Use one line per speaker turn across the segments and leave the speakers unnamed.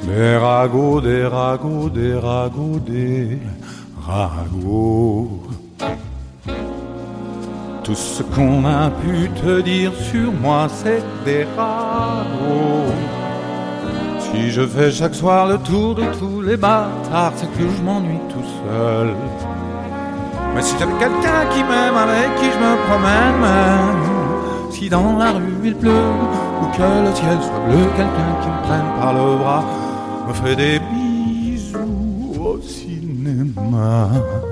Des ragots, des ragots, des ragots, des ragots. Tout ce qu'on a pu te dire sur moi, c'est des ragots. Si je fais chaque soir le tour de tous les bâtards, c'est que je m'ennuie tout seul. Mais si j'avais quelqu'un qui m'aime, avec qui je me promène même, si dans la rue il pleut, ou que le ciel soit bleu, quelqu'un qui me prenne par le bras, me fait des bisous au cinéma.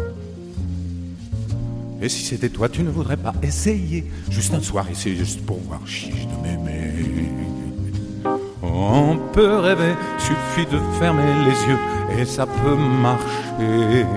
Et si c'était toi, tu ne voudrais pas essayer, juste un soir, essayer juste pour voir chiche de m'aimer. On peut rêver, suffit de fermer les yeux et ça peut marcher.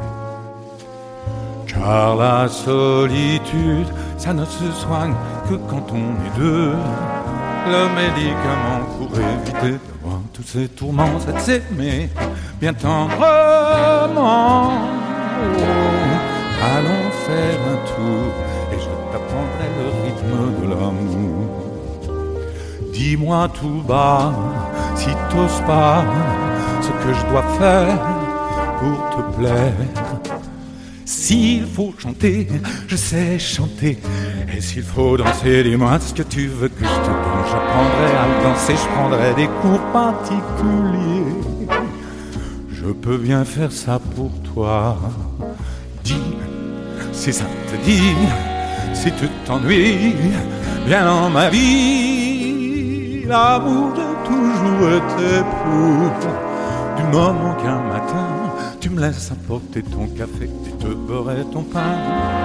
Car la solitude, ça ne se soigne que quand on est deux. Le médicament pour éviter d'avoir tous ces tourments, c'est de s'aimer bien tendrement. Oh, allons faire un tour et je t'apprendrai le rythme de l'amour. Dis-moi tout bas, si t'oses pas, ce que je dois faire pour te plaire. S'il faut chanter, je sais chanter. Et s'il faut danser, dis-moi ce que tu veux que je te donne. J'apprendrai à danser, je prendrai des cours particuliers. Je peux bien faire ça pour toi. Dis, si ça te dit, si tu t'ennuies, viens dans ma vie. L'amour de toujours été pour. Du moment qu'un matin tu me laisses apporter ton café et te beurrer ton pain.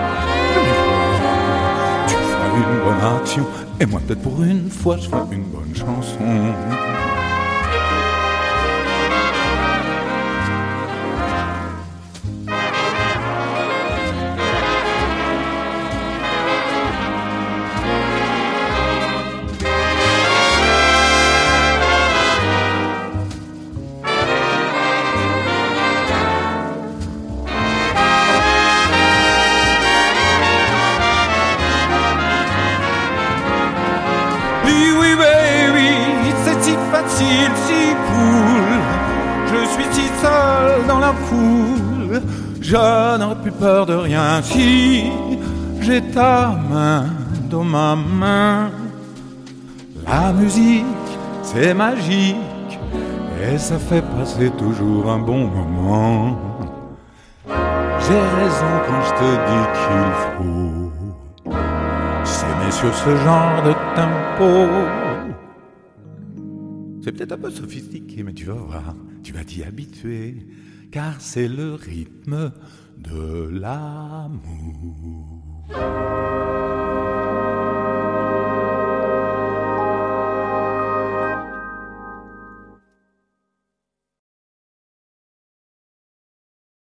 Tu feras une bonne action et moi peut-être pour une fois je ferai une bonne chanson. Si cool, je suis si seul dans la foule, je n'aurais plus peur de rien si j'ai ta main dans ma main. La musique, c'est magique et ça fait passer toujours un bon moment. J'ai raison quand je te dis qu'il faut s'aimer sur ce genre de tempo. C'est peut-être un peu sophistiqué, mais tu vas voir, tu vas t'y habituer, car c'est le rythme de l'amour.